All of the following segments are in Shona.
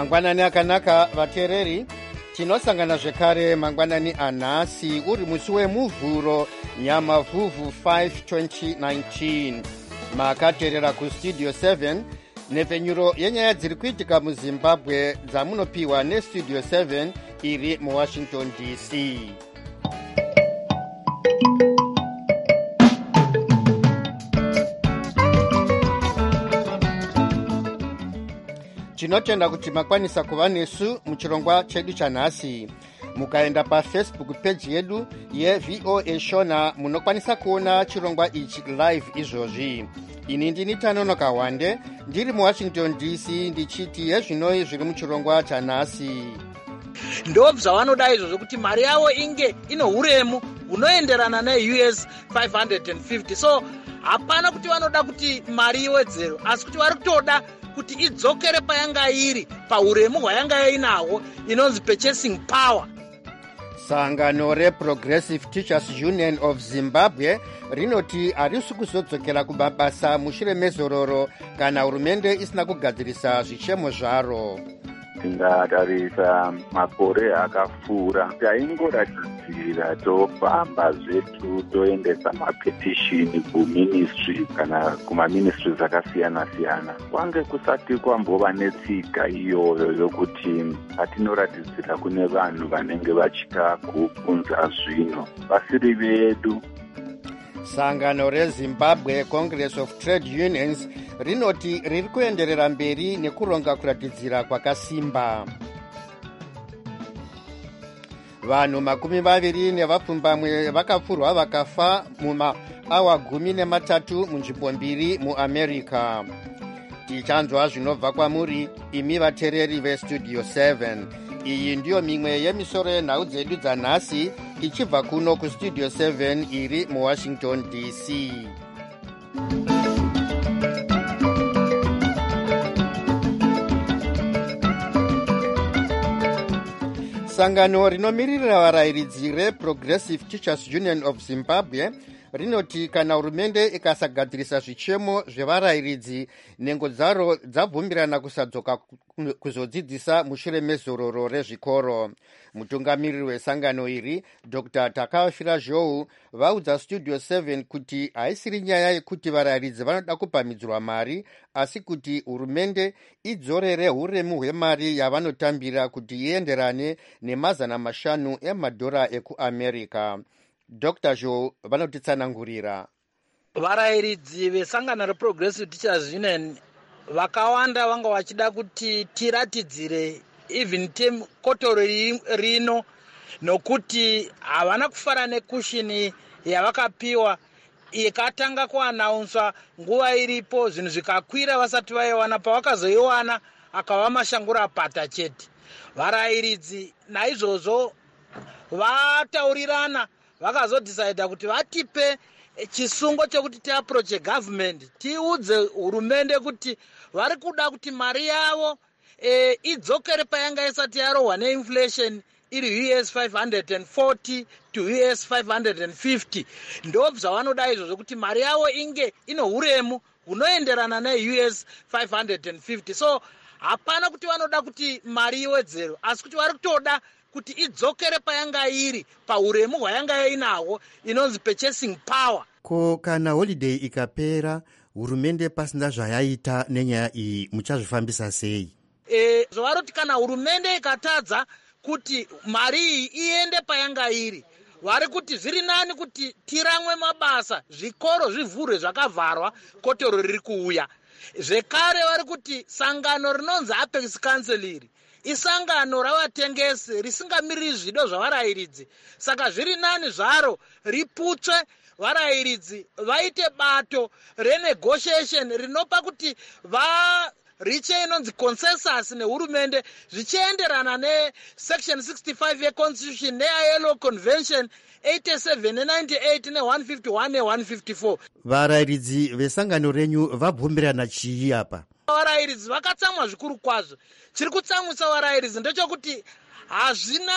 Mangwanani akanaka vateereri, tinosangana zvekare mangwanani anhasi uri musi wemuvhuro Nyamavhuvhu 5 2019. Makateerera kustudio 7 nepfenyuro yenyaya dziri kuitika muZimbabwe dzamunopiwa nestudio 7 iri muWashington DC. Tinotenda kuti makwanisa kuva nesu muchirongwa chedu chanhasi. Mukaenda paFacebook page yedu yeVOA Shona munokwanisa kuona chirongwa ichi live izvozvi. Ini ndini Tanonoka Wande ndiri muWashington DC ndichiti yezvinoi zviri muchirongwa chanhasi. Ndobva vanoda izvozvo kuti mari yavo inge ino huremu hunoenderana neUS 550. So hapana kuti vanoda kuti mari iwedzero, asi kuti vari kutoda kuti idzokere payanga iri pahuremu hwayanga inahwo inonzi purchasing power. Sangano reProgressive Teachers Union of Zimbabwe rinoti harisi kuzodzokera kumabasa mushure mezororo kana hurumende isina kugadzirisa zvichemo zvaro. Tingatarisa makore akapfuura taingoratidzira tofamba zvetu toendesa mapetishini kuministry kana kumaministry dzakasiyana siyana. Kwange kusati kwambova netsika iyoyo yokuti patinoratidzira kune vanhu vanenge vachida kubvunza zvino vasiri vedu. Sangano reZimbabwe Congress of Trade Unions rinoti riri kuenderera mberi nekuronga kuratidzira kwakasimba. Vanhu 20 vakapfurwa vakafa mumaawa 13 munzvimbo 2 muAmerica. Tichanzwa zvinobva kwamuri imi vateereri vestudio 7. Iyi ndiyo mimwe yemisoro yenhau dzedu dzanhasi ichibva kuno kustudio 7 iri muWashington DC. Sangano rinomiririra varayiridzi reProgressive Teachers Union of Zimbabwe rinoti kana hurumende ikasagadzirisa zvichemo zvevarayiridzi, nhengo dzaro dzabvumirana kusadzoka kuzodzidzisa mushure mezororo rezvikoro. Mutungamiriri wesangano iri Dr. Takafira Zhou vaudza studio 7 kuti haisiri nyaya yekuti varayiridzi vanoda kupamidzwa mari, asi kuti hurumende idzorere huremu hwemari yavanotambira kuti ienderane ne500 emadhora ekuAmerica. Dr. Zhou vanotitsanangurira. Varayiridzi vesangano reProgressive Teachers Union vakawanda vanga vachida kuti tiratidzire even kotoro rino nokuti havana kufara nekushini yavakapiwa ikatanga kuanaunzwa nguva iripo zvinhu zvikakwira vasati vaiwana, pavakazoiwana akava mashangura pata chete. Varayiridzi naizvozvo vataurirana vakazodhisaidha kuti vatipe chisungo chekuti tiaproche government, tiudze hurumende kuti vari kuda kuti mari yavo idzokere payanga isati yarohwa neinflation iri US 540 to US 550. Ndobva vanoda izvozvo kuti mari yavo inge ino huremu hunoenderana neUS 550. So hapana kuti vanoda kuti mari iwedzero, asi kuti vari kutoda kuti idzokere payanga iri pahuremu hwayanga inahwo inonzi purchasing power. Ko kana holiday ikapera hurumende pasina zvayaita nenyaya iyi muchazvifambisa sei? Zvaroti kana hurumende ikatadza kuti mari iyi iende payanga iri, vari kuti zviri nani kuti tiramwe mabasa, zvikoro zvivhurwe zvakavharwa, kotoro riri kuuya. Zvekare vari kuti sangano rinonzi Apex Council iri isangano ravatengesi risingamiriri zvido zvavarayiridzi. Saka zviri nani zvaro riputswe, varayiridzi vaite bato renegotiation rinopa kuti riche inonzi consensus nehurumende zvichienderana nesection 65 yeconstitution neILO convention 87 ne98 ne151 ne154. Varayiridzi vesangano renyu vabvumirana chii apa? Varayiridzi vakatsamwa zvikuru kwazvo. Chiri kutsamwisa varayiridzi ndechekuti hazvina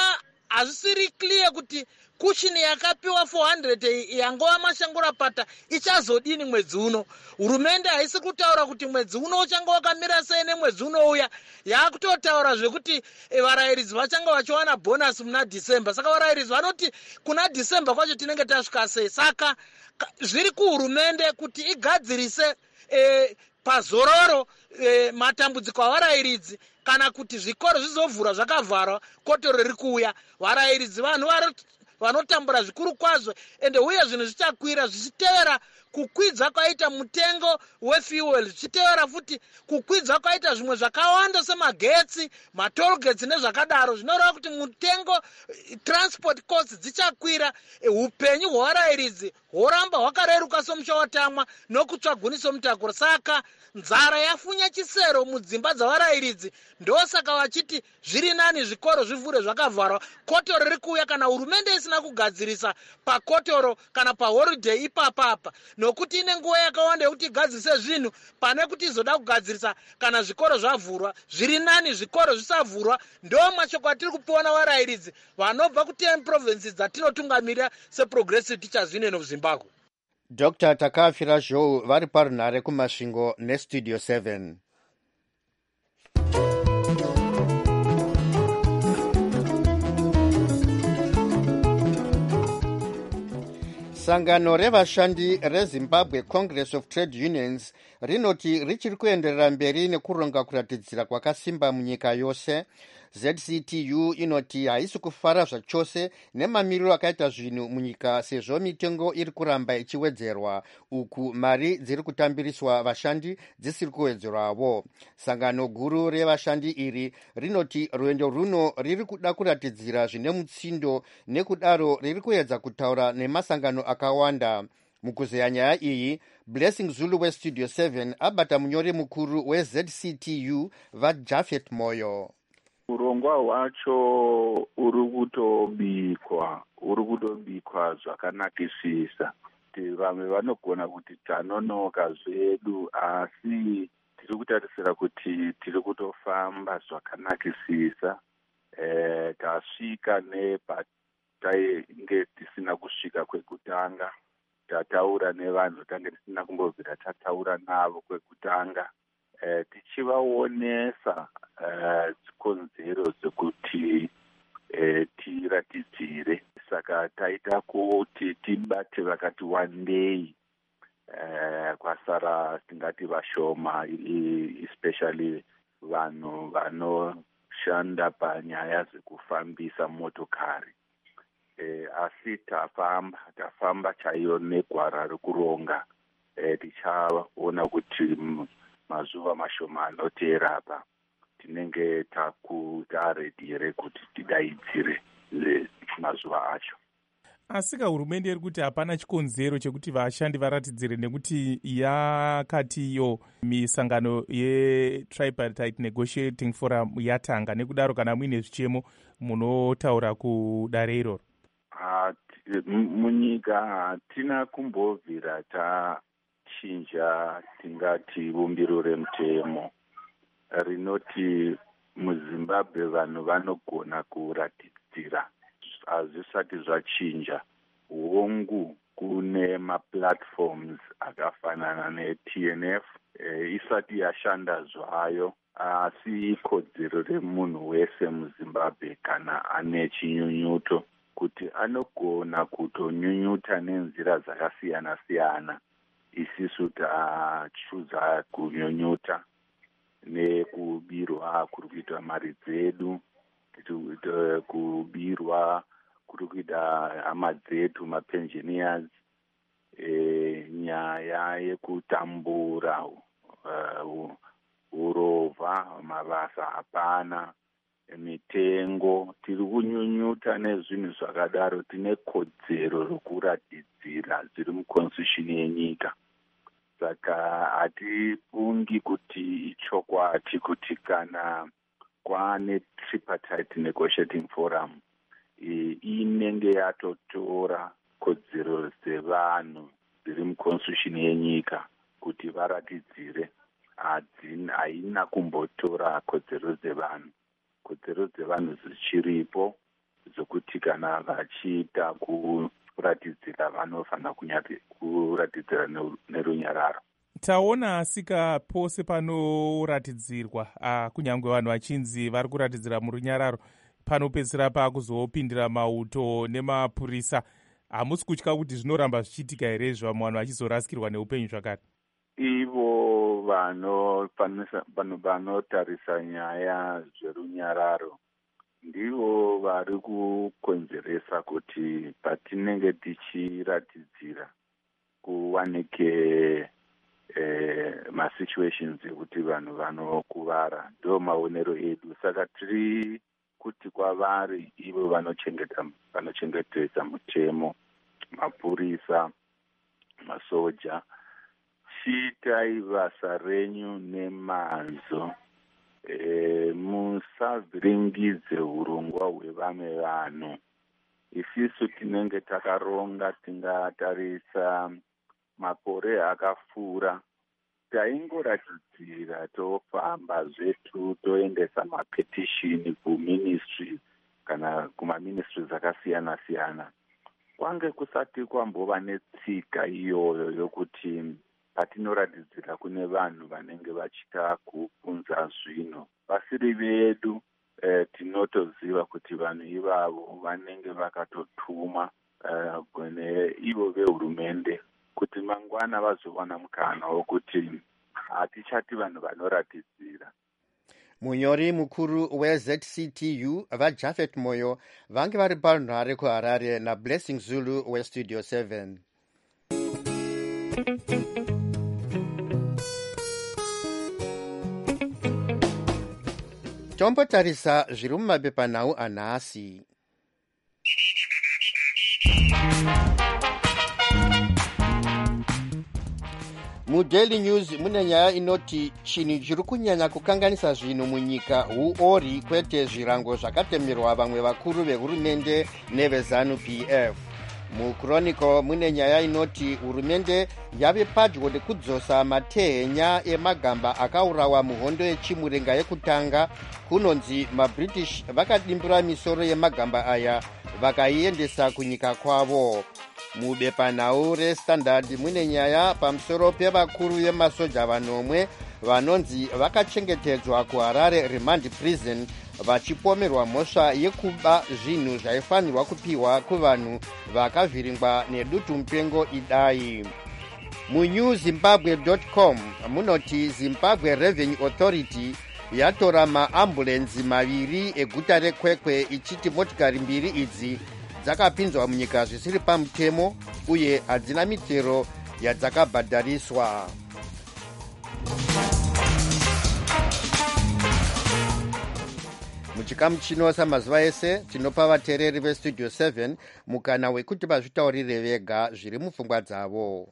hazvisiri clear kuti kushini yakapiwa 400 yangova mashangurapata ichazodini mwedzi uno. Hurumende haisi kutaura kuti mwedzi uno uchanga wakamira sei nemwedzi unouya. Yakutotaura zvekuti varayiridzi vachanga vachiwana bonus muna December. Saka varayiridzi vanoti kuna December kwacho tinenge tasvika sei. Saka zviri kuhurumende kuti igadzirise pazororo matambudziko avarayiridzi, kana kuti zvikoro zvizovhura zvakavharwa kotoro riri kuuya. Varayiridzi vanhu vanotambura zvikuru kwazvo, ende uye zvinhu zvichakwira zvichitevera kukwidza kwaita mutengo wefuel, zvichitevera futi kukwidza kwaita zvimwe zvakawanda semagetsi, matolgetsi nezvakadaro. Zvinoreva kuti mutengo transport costs dzichakwira. Upenyu hwevarayiridzi horamba hwakareruka somusha watamwa nokutsvaguniso mutakura. Saka nzara yafunya chisero mudzimba dzavarayiridzi. Ndosaka vachiti zviri nani zvikoro zvivhure zvakavharwa, kotoro riri kuuya kana hurumende isina kugadzirisa pakotoro kana paholiday ipapapa, nokuti ine nguva yakawanda yekuti igadzirise zvinhu pane kuti izoda kugadzirisa kana zvikoro zvavhurwa. Zviri nani zvikoro zvisavhurwa. Ndo mashoko atiri kupiwa navarayiridzi vanobva ku10 provinces dzatinotungamirira seprogressive teachers union of Zimbabwe. Dr. Takafira Joe vari parunhare kumasvingo nestudio 7. Sangano revashandi reZimbabwe Congress of Trade Unions rinoti richiri kuenderera mberi nekuronga kuratidzira kwakasimba munyika yose. ZCTU inoti haisi kufara zvachose nemamiriro akaita zvinhu munyika sezvo mitengo iri kuramba ichiwedzerwa, uku mari dziri kutambiriswa vashandi dzisiri kuwedzerwavo. Sangano guru revashandi iri rinoti rwendo runo riri kuda kuratidzira zvine mutsindo, nekudaro riri kuedza kutaura nemasangano akawanda. Mukuzeya nyaya iyi, Blessing Zulu westudio 7 abata munyori mukuru weZCTU vaJafet Moyo. Urongwa hwacho uri kutobikwa zvakanakisisa. Vamwe vanogona kuti tanonoka zvedu, asi tiri kutarisira kuti tiri kutofamba zvakanakisisa. Tasvika nepatainge tisina kusvika kwekutanga. Tataura nevanhu tange tisina kumbobvira tataura navo kwekutanga. Tichivaonesa konzero dzekuti tiratidzire. Saka taita kuti tibate vakati wandei, kwasara tingati vashoma, especially vanhu vanoshanda panyaya dzekufambisa motokari. Asi tafamba chaiyo negwara rekuronga. Tichaona kuti mazuva mashoma anoteera apa tinenge taredire kuti tidaidzire mazuva acho. Asika hurumende iri kuti hapana chikonzero chekuti vashandi varatidzire, nekuti yakatiyo misangano yeTripartite Negotiating Forum yatanga. Nekudaro kana muine zvichemo munotaura kudare iroro. Munyika hatina kumbobvira tachinja tingati bumbiro remutemo rinoti muZimbabwe vanhu vanogona kuratidzira. Hazvisati zvachinja. Hongu kune maplatforms akafanana neTNF isati yashanda zvayo, asi ikodzero remunhu wese muZimbabwe kana ane chinyunyuto kuti anogona kutonyunyuta nenzira dzakasiyana siyana. Isisu tachuza kunyunyuta nekubirwa kuri kuita mari dzedu, kubirwa kuri kuita hama dzedu mapensioners, nyaya yekutambura urovha, mabasa hapana, mitengo. Tiri kunyunyuta nezvinhu zvakadaro. Tine kodzero rokuratidzira zviri muconstitution yenyika. Saka hatifungi kuti ichokwadi kuti kana kwaane Tripartite Negotiating Forum inenge yatotora kodzero dzevanhu dziri muconstitution yenyika kuti varatidzire. Haina kumbotora kodzero dzevanhu. Kodzero dzevanhu dzichiripo, dzokuti kana vachiita kuratidzira vanofanira kuratidzira nerunyararo. Taona asika pose panoratidzirwa kunyange vanhu vachinzi vari kuratidzira murunyararo panopedzisira pakuzopindira mauto nemapurisa. Hamusi kutya kuti zvinoramba zvichiitika here zvamwe vanhu vachizorasikirwa neupenyu zvakare? Ivo vanotarisa nyaya zverunyararo ndivo vari kukonzeresa kuti patinenge tichiratidzira kuwanike masituations ekuti vanhu vanokuvara. Ndo maonero edu. Saka tiri kuti kwavari ivo vanochengetedza mutemo, mapurisa, masoja, chiitai basa renyu nemazvo. Musavhiringidze urongwa hwevamwe vanhu. Isisu tinenge takaronga tingatarisa makore akapfuura, taingoratidzira tofamba zvetu toendesa mapetishini kuministry kana kumaministries akasiyana siyana. Kwange kusati kwambova netsika iyoyo yokuti patinoratidzira kune vanhu vanenge vachita kupunza zvino. Vasiri vedu tinotoziva kuti vanhu ivavo vanenge vakatotuma kune ivo vehurumende kuti mangwana vazowana mukana wokuti hatichati vanhu vanoratidzira. Munyori mukuru weZCTU vaJafet Moyo vange vari parunhare kuHarare naBlessing Zulu weStudio 7. Tombotarisa zviri mumapepanhau anhasi. MuDaily News mune nyaya inoti chinhu chiri kunyanya kukanganisa zvinhu munyika huori kwete zvirango zvakatemerwa vamwe vakuru vehurumende neveZANU-PF. MuChronicle mune nyaya inoti hurumende yave padyo nekudzosa matehenya emagamba akaurawa muhondo yechimurenga yekutanga. Kunonzi maBritish vakadimbura misoro yemagamba aya vakaiendesa kunyika kwavo. Mubepanhau reStandard mune nyaya pamusoro pevakuru vemasoja vanomwe vanonzi vakachengetedzwa kuHarare Remand Prison vachipomerwa mhosva yekuba zvinhu zvaifanirwa kupiwa kuvanhu vakavhiringwa nedutu mupengo idai. MuNewZimbabwe.com munoti Zimbabwe Revenue Authority yatora maambulenzi maviri eguta reKwekwe ichiti motikari mbiri idzi dzakapinzwa munyika zvisiri pamutemo uye hadzina mitero yadzakabhadhariswa. Muchikamu chino samazuva ese tinopa vateereri veStudio 7 mukana wekuti vazvitaurire vega zviri mupfungwa dzavo.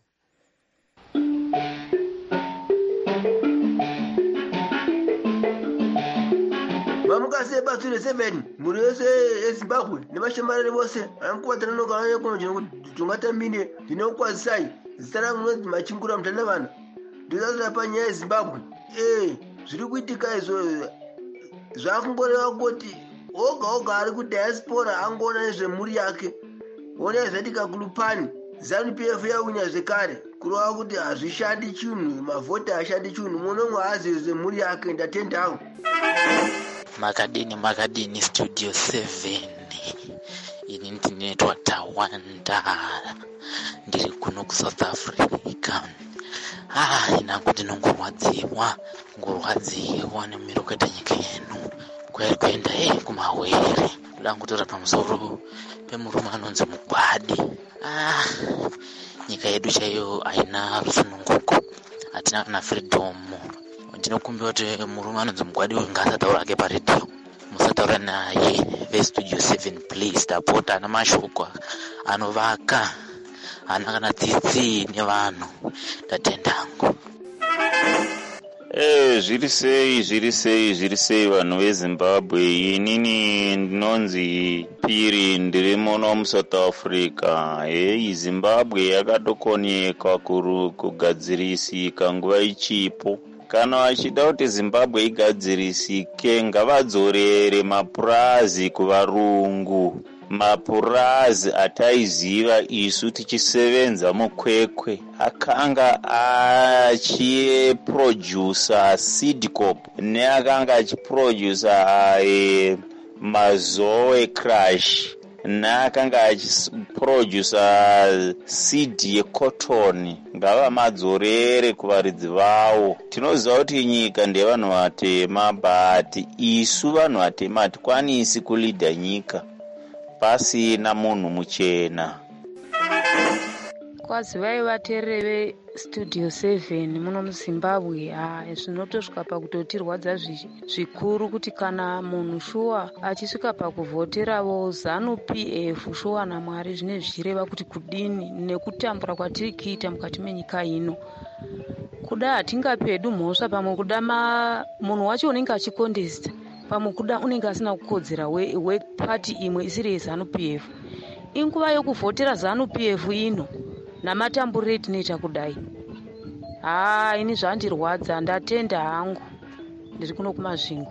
Vamukase batsire 7 muri yose eZimbabwe nevashamarari vose anokuvatana nokana kuno kuti tungatambine ndinokwazisai zita rangu nonzi Machingura Mutandavana ndizazira panyaya yeZimbabwe. Zviri kuitika izvo zvakungoreva kuti oga ari kudiaspora angoona nezvemhuri yake. Ona zvatika kulupani ZANU-PF yawina zvekare kurova kuti hazvishandi chinhu, mavhoti hashandi chinhu, munomwe hazivi zvemhuri yake. Ndatendawo makadini Studio 7 ini ndinetwa Tawanda ndiri kuno kuSouth Africa. Inangu ndinongorwadziwa nemiro kuita nyika yenu kuenda kumawere kudangutora pamusoro pemurume anonzi Mugwadi. Nyika yedu chaiyo haina rusununguko, hatina kana freedom. Ndinokumbira kuti murume anonzi Mugwadi uyu ngaasataura ake paredhiyo, musataura naye veStudio 7 please. Tapota ana mashoko anovaka, ana kana tsitsi nevanhu. Ndatendangu. Zviri sei vanhu veZimbabwe. Inini ndinonzi Piri ndiri muno muSouth Africa. Zimbabwe yakatokonyeka kugadzirisika nguva ichipo. kana vachida kuti Zimbabwe igadzirisike ngavadzorere mapurazi kuvarungu, mapurazi ataiziva isu tichisevenza mukwekwe akanga achiproducer Seedcorp neakanga achiproducer Mazoe Crush neakanga achiproducer seed yecotton. Ngava madzorere kuvaridzi vavo. Tinoziva kuti nyika ndevanhu vatema, but isu vanhu vatema hatikwanisi kulidha nyika pasina munhu muchena. Kwazivai vateereri veStudio 7 muno muZimbabwe, zvinotosvika pakutotirwadza zvikuru kuti kana munhu shuwa achisvika pakuvhoteravo ZANU-PF shuwa naMwari zvine zvichireva kuti kudini nekutambura kwatiri kuita mukati menyika ino. Kuda hatingapedu mhosva, pamwe kuda munhu wacho unenge achikondesta, pamwe kuda unenge asina kukodzera wepati imwe isiri yeZANU-PF. Inguva yokuvhotera ZANU-PF ino namatamburiro etinoita kudai. Ini zvandirwadza, ndatenda hangu, ndiri kuno kumaZvingu.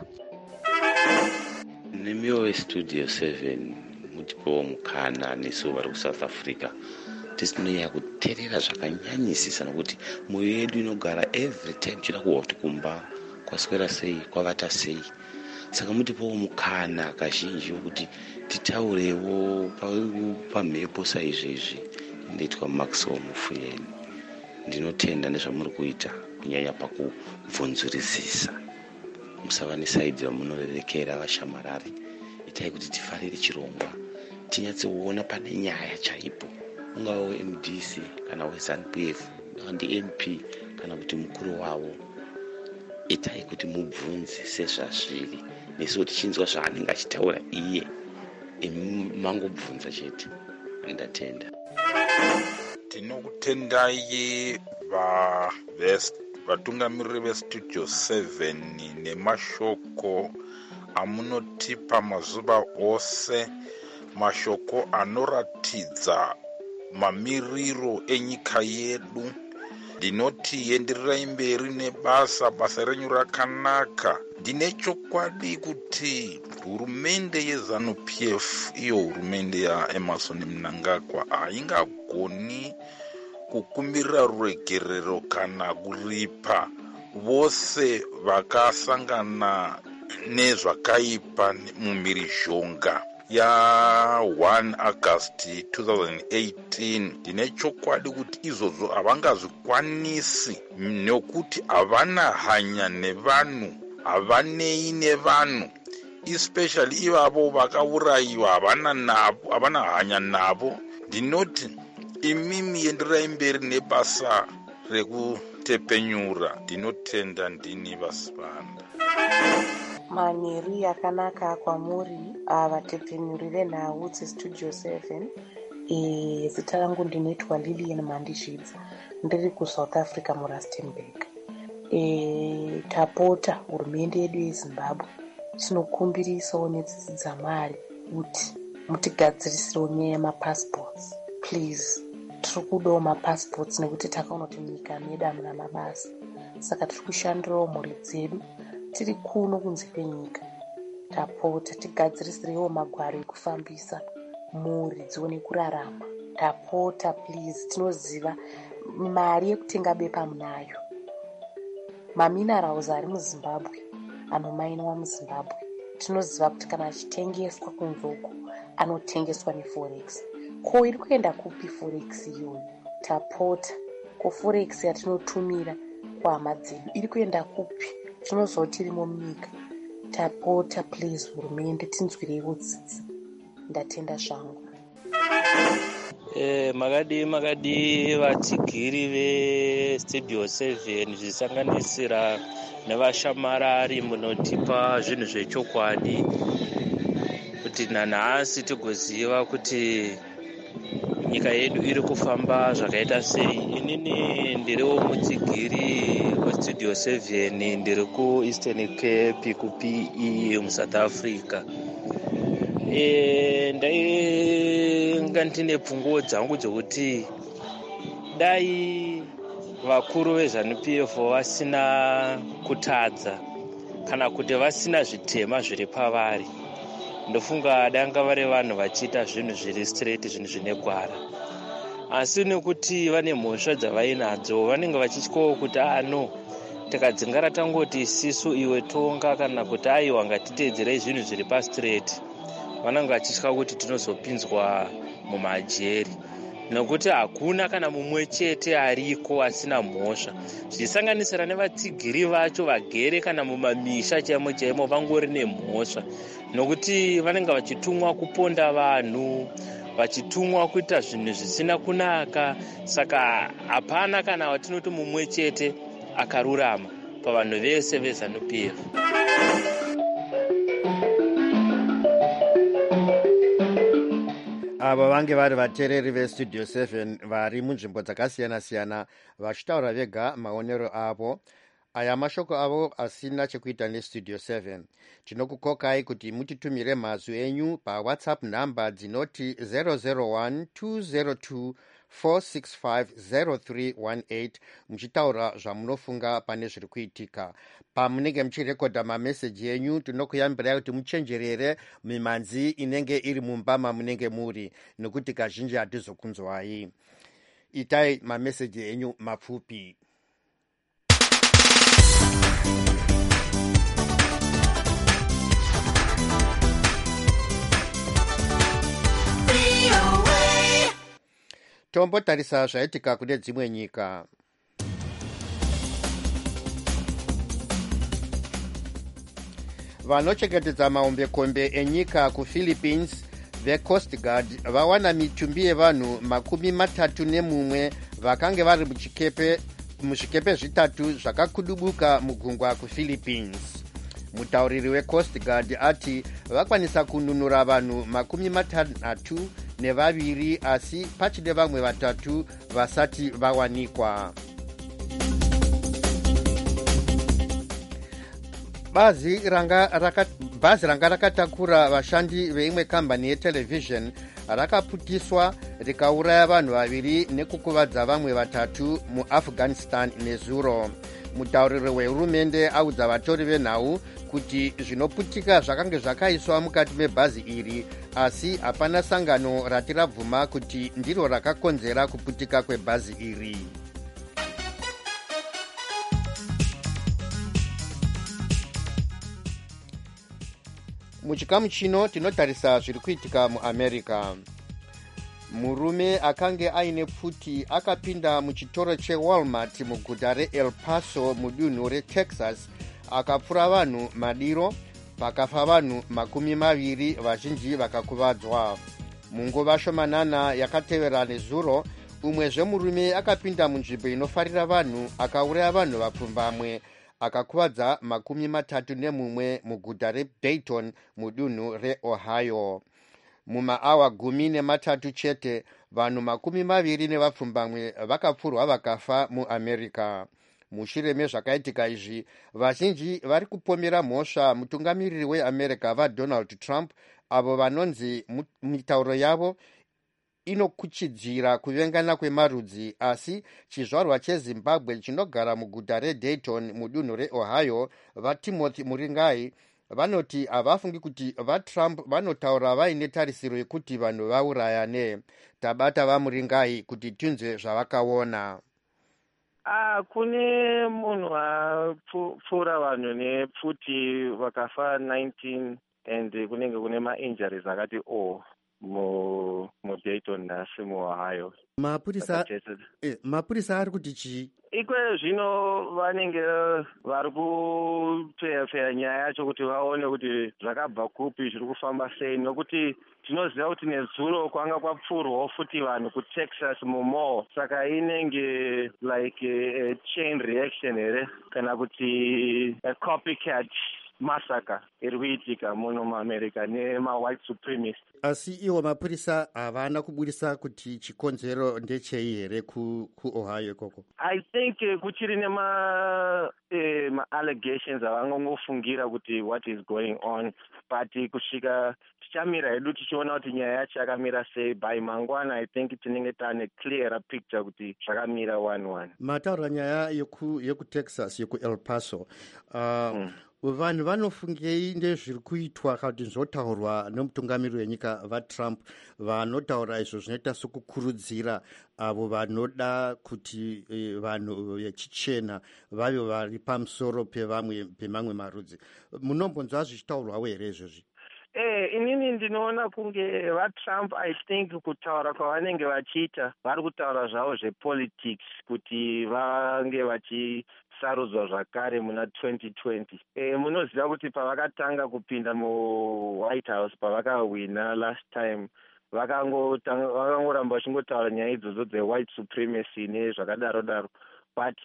Nemiwo weStudio 7 mutipowo mukana nesu vari kuSouth Africa tisinoya kuteerera zvakanyanyisisa, nokuti mwoyo yedu inogara every time chida kuwa kuti kumba kwaswera sei, kwavata sei. Saka mutipowo mukana kazhinji wokuti titaurewo pamhepo saizvezvi. Nditwa Maxwell Mufuyeni. Ndinotenda nezvamuri kuita, kunyanya pakubvunzurisisa. Musava nesaidzi vamunorerekera vashamarari. Itai kuti tifarire chirongwa, tinyatsoona pane nyaya chaipo, ungava weMDC kana weZANU-PF ndi MP kana kuti mukuru wavo. Itai kuti mubvunze sezvazviri, nesu tichinzwa zvaanenge achitaura iye, mangobvunza chete. Ndatenda. Tinokutendai vatungamiriri veStudio 7 nemashoko amunotipa mazuva ose, mashoko anoratidza mamiriro enyika yedu. Ndinoti endererai mberi nebasa renyu rakanaka. Ndine chokwadi kuti hurumende yeZANU-PF, iyo hurumende yaEmmerson Mnangagwa, haingagoni kukumbira ruregerero kana kuripa vose vakasangana nezvakaipa mumhirizhonga ya 1 August 2018. Ndine chokwadi kuti izvozvo havangazvikwanisi, nekuti havana hanya nevanhu, havanei nevanhu, especially ivavo vakaurayiwa, havana hanya navo. Ndinoti imimi enderai mberi nebasa rekutepenyura. Ndinotenda ndini Vasipanda. Manheru yakanaka kwamuri vatepenyuri venhau dzeStudio 7. Zita rangu ndinoitwa Lilian Mandizvidza, ndiri kuSouth Africa muRustenburg. Tapota hurumende yedu yeZimbabwe tinokumbirisawo netsitsi dzaMwari kuti mutigadzirisewo nyaya yemapassports please. Tiri kudawo mapassports nekuti takaona kuti nyika medu hamuna mabasa, saka tiri kushandirawo mhuri dzedu tiri kuno kunze kwenyika. Tapota tigadzirisirewo magwaro ekufambisa mhuri dzione kurarama. Tapota please, tinoziva mari yekutenga bepa munayo. Maminerals ari muZimbabwe anomainwa muZimbabwe, tinoziva kuti kana achitengeswa kunzoko anotengeswa neforex. Ko iri kuenda kupi forex iyoyo? Tapota, ko forex yatinotumira kuhama dzedu iri kuenda kupi? Tinoziva kuti irimo munyika. Tapota please, hurumende tinzwireiwo tsitsi. Ndatenda zvangu. Makadi vatsigiri veStudio 7 zvisanganisira nevashamarari munotipa zvinhu zvechokwadi kuti nanhasi tigoziva kuti nyika yedu iri kufamba zvakaita sei. Inini ndiriwo mutsigiri weStudio 7, ndiri kuEastern Cape kuPE muSouth Africa. Ndainga ndine pfunguo dzangu dzokuti dai vakuru vezanupf vasina kutadza kana kuti vasina zvitema zviri pavari. Ndofunga danga vari vanhu vachiita zvinhu zviri straight, zvinhu zvine gwara, asi nekuti vane mhosva dzavainadzo vanenge vachityawo kuti no, tikadzingara tangoti isisu iwe tonga kana kuti aiwa ngatiteedzerei zvinhu zviri pastraight, vanenge vachitya kuti tinozopinzwa mumajeri, nokuti hakuna kana mumwe chete ariko asina mhosva, zvichisanganisira nevatsigiri vacho vagere kana mumamisha chaimo chaimo vangori nemhosva, nokuti vanenge vachitumwa kuponda vanhu, vachitumwa kuita zvinhu zvisina kunaka. Saka hapana kana watinoti mumwe chete akarurama pavanhu vese veZANU-PF. avo vange vari vateereri vestudio 7 vari munzvimbo dzakasiyana-siyana vachitaura vega maonero avo. Aya mashoko avo asina chekuita nestudio 7. Tinokukokai kuti mutitumire mazwi enyu pawhatsapp nhamba dzinoti 001-202-465-0318 muchitaura zvamunofunga pane zviri kuitika. Pamunenge muchirekodha mameseji enyu tinokuyambirai kuti muchenjerere mimhanzi inenge iri mumba mamunenge muri, nokuti kazhinji hatizokunzwai. Itai mameseji enyu mapfupi. Tombotarisa zvaitika kune dzimwe nyika. Vanochengetedza mahombekombe enyika kuPhilippines veCoast Guard vawana mitumbi yevanhu 31 vakange vari muzvikepe zvitatu zvakakudubuka mugungwa kuPhilippines. Mutauriri weCoast Guard ati vakwanisa kununura vanhu 32 asi pachine vamwe 3 vasati vawanikwa. Bhazi ranga rakatakura vashandi veimwe kambani yetelevhizheni rakaputiswa rikauraya vanhu 2 nekukuvadza vamwe 3 muAfghanistan nezuro. Mutauriri wehurumende audza vatori venhau kuti zvinoputika zvakange zvakaiswa mukati mebhazi iri, asi hapana sangano rati rabvuma kuti ndiro rakakonzera kuputika kwebhazi iri. Muchikamu chino tinotarisa zviri kuitika muAmerica. Murume akange aine pfuti akapinda muchitoro cheWalmart muguta reEl Paso mudunhu reTexas akapfura vanhu madiro, pakafa vanhu 20 vazhinji vakakuvadzwa. Munguva shomanana yakatevera nezuro, umwezve murume akapinda munzvimbo inofarira vanhu akauraya vanhu vapfumbamwe akakuvadza 31 muguta reDayton mudunhu reOhio. Mumaawa 13 chete vanhu 20 nevapfumbamwe vakapfurwa vakafa muAmerica. Mushure mezvakaitika izvi, vazhinji vari kupomera mhosva mutungamiriri weAmerica vaDonald Trump, avo vanonzi mitauro yavo inokuchidzira kuvengana kwemarudzi, asi chizvarwa cheZimbabwe chinogara muguta reDayton mudunhu reOhio vaTimothy Muringai vanoti havafungi kuti vaTrump vanotaura vaine tarisiro yekuti vanhu vaurayane. Tabata vaMuringai kuti tinzwe zvavakaona. Kune munhu apfura vanhu nepfuti vakafa 19 and kunenge kune mainjuries akati muDayton nhasi muOhio. Mapurisa ari kuti chii? Ikwe zvino vanenge vari kufeya nyaya yacho kuti vaone kuti zvakabva kupi, zviri kufamba sei, nokuti tinoziva kuti nezuro kwanga kwapfurwawo futi vanhu kuTexas mumall, saka inenge like a chain reaction here kana kuti a copycat massacre iri kuitika muno muAmerica nema-white supremacist. Asi iwo mapurisa havana kubudisa kuti chikonzero ndechei here kuOhio ikoko? I think kuchiri ma-allegations avangongofungira kuti what is going on, but kusvika tichamira hedu tichiona kuti nyaya yacho yakamira sei. By mangwana I think tinenge tane clearer picture kuti zvakamira 1-1. Mataura nyaya yekutexas yekuEl Paso. Vanhu vanofungei ndezviri kuitwa kana kuti zvotaurwa nemutungamiri wenyika vaTrump vanotaura izvo zvinoita sokukurudzira avo vanoda kuti vanhu vechichena vave vari pamusoro pemamwe marudzi. Munombonzwa zvichitaurwawo here izvozvi? Inini ndinoona kunge vaTrump I think kutaura kwavanenge vachiita vari kutaura zvavo zvepolitics kuti vange vachisarudzwa zvakare muna 2020. Munoziva kuti pavakatanga kupinda muWhite House pavakawina last time vakangoramba vachingotaura nyaya idzodzo dze-white supremacy nezvakadaro daro, but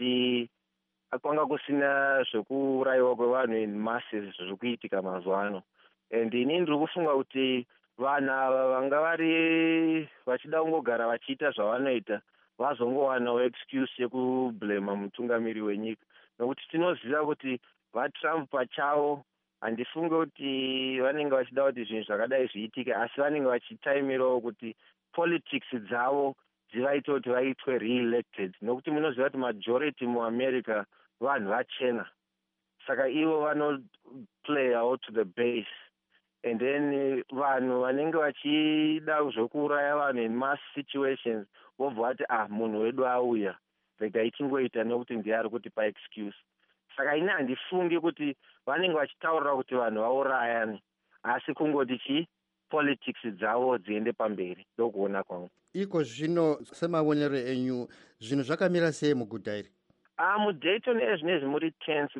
kwanga kusina zvekuurayiwa kwevanhu in masses zviri kuitika mazuva ano. And inini ndiri kufunga kuti vanhu ava vanga vari vachida kungogara vachiita zvavanoita vazongowanawo excuse yekublema mutungamiri wenyika, nokuti tinoziva kuti vaTrump pachavo handifunge kuti vanenge vachida kuti zvinhu zvakadai zviitike, asi vanenge vachitaimirawo kuti politics dzavo dzivaite kuti vaitwe re-elected, nokuti munoziva kuti majority muAmerica vanhu vachena, saka ivo vanoplayawo to the base. And then vanhu vanenge vachida zvokuuraya vanhu in mass situations vobva vati munhu wedu auya regai tingoita nekuti ndiye ari kutipa excuse. Saka ini handifungi kuti vanenge vachitaurira kuti vanhu vaurayani, asi kungoti politics dzavo dziende pamberi, ndokuona kwangu. Iko zvino semaonero enyu zvinhu zvakamira sei muguta iri? MuDayton ezvinezvi muri tense,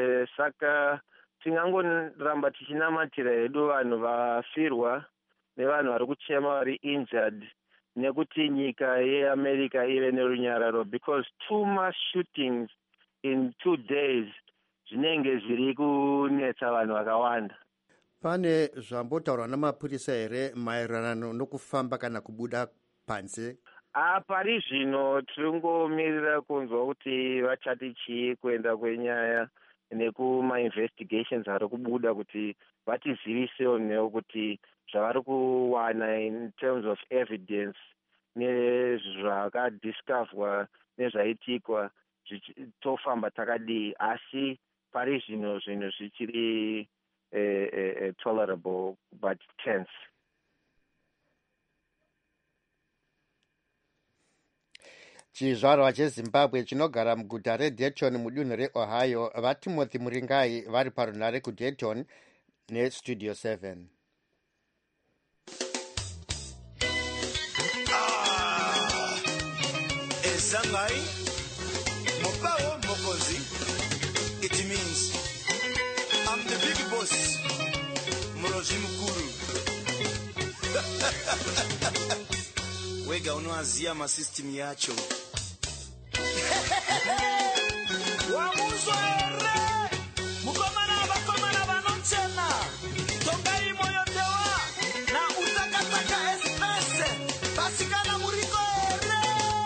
saka tingangoramba tichinamatira hedu vanhu vafirwa nevanhu vari kuchema vari injured, nekuti nyika yeAmerica ive nerunyararo, because 2 mass shootings in 2 days zvinenge zviri kunetsa vanhu vakawanda. Pane zvambotaurwa namapurisa here maererano nokufamba kana kubuda panze? Pari zvino tiringomirira kunzwa kuti vachati chii kuenda kwenyaya nekuma-investigations ari kubuda kuti vatizivisewo newo kuti zvavari kuwana in terms of evidence nezvakadiscoverwa nezvaitikwa tofamba takadii, asi pari zvino zvinhu zvichiri tolerable but tense. Chizvarwa cheZimbabwe chinogara muguta reDayton mudunhu reOhio vaTimothy Muringai vari parunhare kuDayton neStudio 7. Ezangai Mopao Mokozi, it means I'm the big boss, Muroji Mukuru. Wega unoazia masystem yacho. Wamuzwere mukomana bakomana banonchena tongai moyo dewa na utakataka espese basikana muriko ere.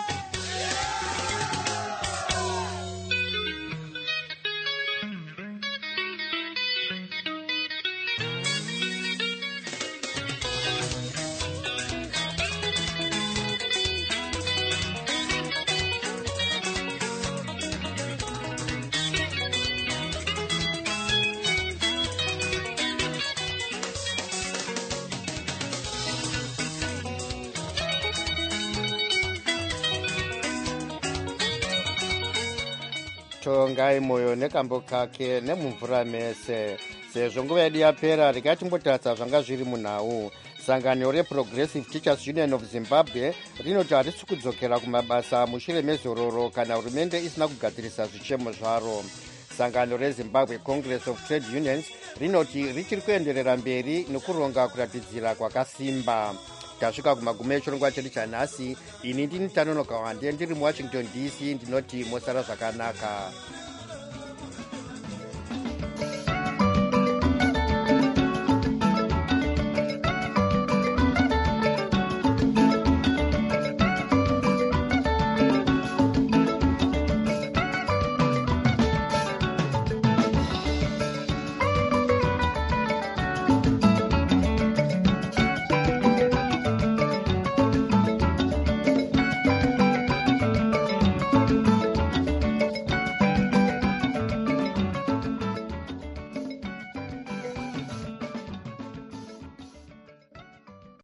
Tongai moyo nekambo kake nemumvura mese. Sezvo nguva yedu yapera, regai timbotaridza zvanga zviri munhau. Sangano reProgressive Teachers Union of Zimbabwe rinoti harisi kudzokera kumabasa mushure mezororo kana hurumende isina kugadzirisa zvichemo zvaro. Sangano reZimbabwe Congress of Trade Unions rinoti richiri kuenderera mberi nekuronga kuratidzira kwakasimba. Tasvika kumagume echirongwa chedu chanhasi. Ini ndini Tanonoka Wande ndiri muWashington DC, ndinoti mosara zvakanaka.